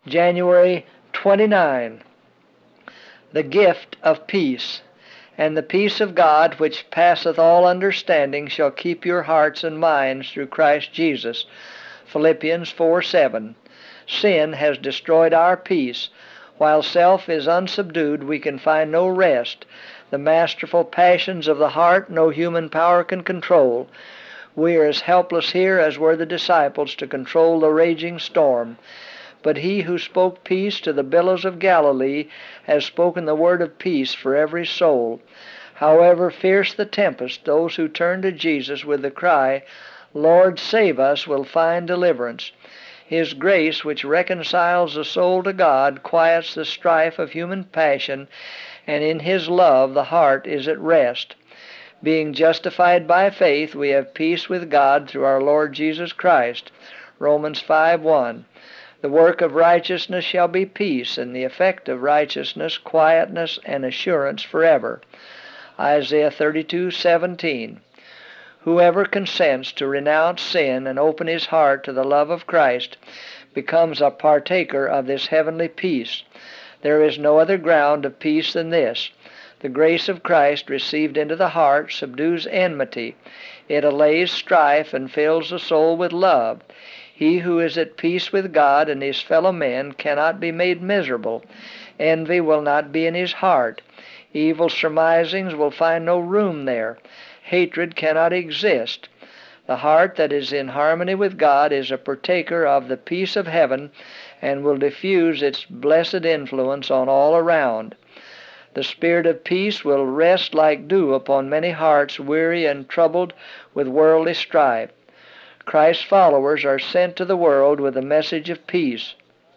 January 29. The gift of peace. And the peace of God, which passeth all understanding, shall keep your hearts and minds through Christ Jesus. Philippians 4:7. Sin has destroyed our peace. While self is unsubdued, we can find no rest. The masterful passions of the heart no human power can control. We are as helpless here as were the disciples to control the raging storm. But he who spoke peace to the billows of Galilee has spoken the word of peace for every soul. However fierce the tempest, those who turn to Jesus with the cry, "Lord, save us," will find deliverance. His grace, which reconciles the soul to God, quiets the strife of human passion, and in His love the heart is at rest. Being justified by faith, we have peace with God through our Lord Jesus Christ. Romans 5:1. The work of righteousness shall be peace, and the effect of righteousness quietness and assurance forever. Isaiah 32:17. Whoever consents to renounce sin and open his heart to the love of Christ becomes a partaker of this heavenly peace. There is no other ground of peace than this. The grace of Christ received into the heart subdues enmity. It allays strife and fills the soul with love. He who is at peace with God and his fellow men cannot be made miserable. Envy will not be in his heart. Evil surmisings will find no room there. Hatred cannot exist. The heart that is in harmony with God is a partaker of the peace of heaven and will diffuse its blessed influence on all around. The spirit of peace will rest like dew upon many hearts weary and troubled with worldly strife. Christ's followers are sent to the world with a message of peace.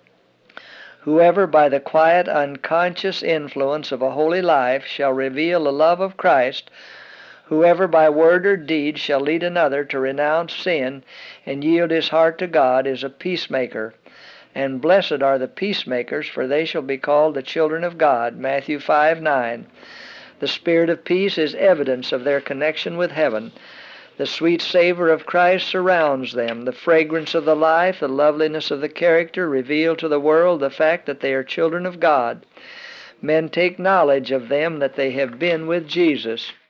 Whoever by the quiet, unconscious influence of a holy life shall reveal the love of Christ, whoever by word or deed shall lead another to renounce sin and yield his heart to God, is a peacemaker. And blessed are the peacemakers, for they shall be called the children of God. Matthew 5:9. The spirit of peace is evidence of their connection with heaven. The sweet savor of Christ surrounds them. The fragrance of the life, the loveliness of the character reveal to the world the fact that they are children of God. Men take knowledge of them that they have been with Jesus.